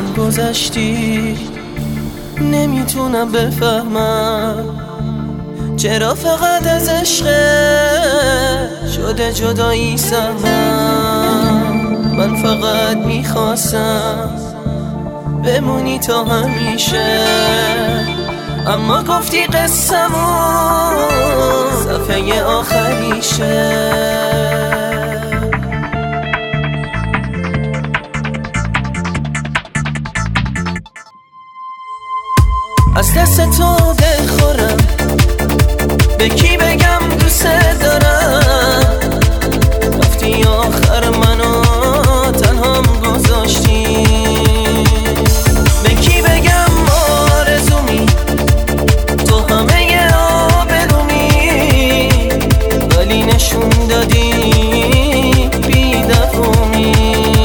من گذشتی، نمیتونم بفهمم چرا فقط از عشق شده جدایی سهمم. من فقط میخواستم بمونی تا همیشه، اما گفتی قصه‌مون صفحه آخریشه. از دست تو دل خورم، به کی بگم دوست دارم؟ رفتی آخر منو تنهام گذاشتی. به کی بگم آرزومی، تو همه آبرومی، ولی نشون دادی بی‌دفومی.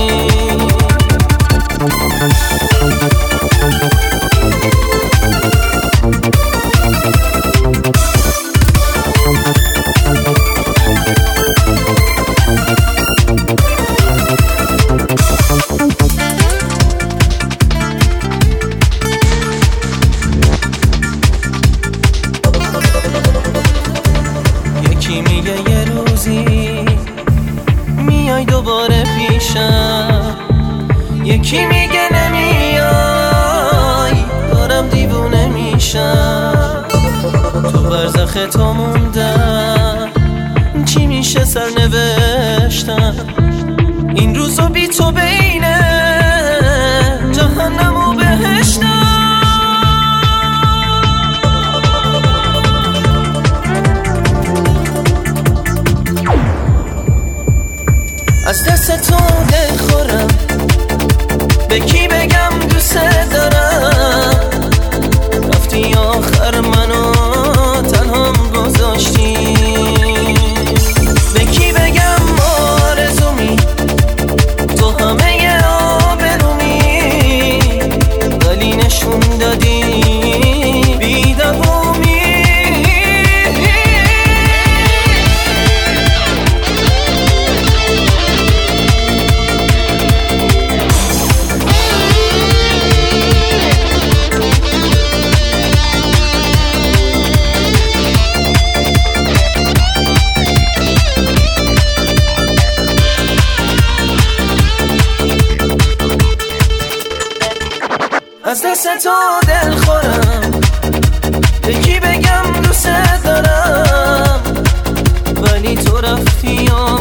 یکی میگه یه روزی میای دوباره پیشم، یکی میگه نمیای دارم دیوونه میشم. تو برزخ تو موندم، چی میشه سرنوشتم این روزو بی تو بین جهنم و بهشتم. از دست تو دل خورم، به کی بگم دوست دارم؟ رفتی آخر منو تنهام گذاشتی. به کی بگم آرزومی، تو همه آبرومی، ولی نشون دادی بی‌دفومی. از دست تو دل خورم، به کی بگم دوست دارم؟ ولی تو رفتی